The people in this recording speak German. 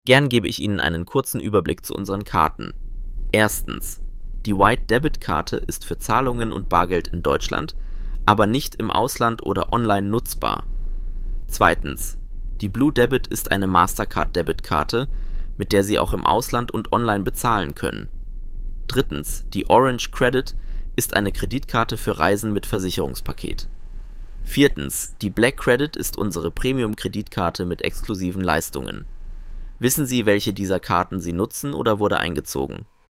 Gern gebe ich Ihnen einen kurzen Überblick zu unseren Karten. Erstens: Die White Debit Karte ist für Zahlungen und Bargeld in Deutschland, aber nicht im Ausland oder online nutzbar. Zweitens: Die Blue Debit ist eine Mastercard-Debitkarte, mit der Sie auch im Ausland und online bezahlen können. Drittens: Die Orange Credit ist eine Kreditkarte für Reisen mit Versicherungspaket. Viertens: Die Black Credit ist unsere Premium-Kreditkarte mit exklusiven Leistungen. Wissen Sie, welche dieser Karten Sie nutzen oder wurde eingezogen?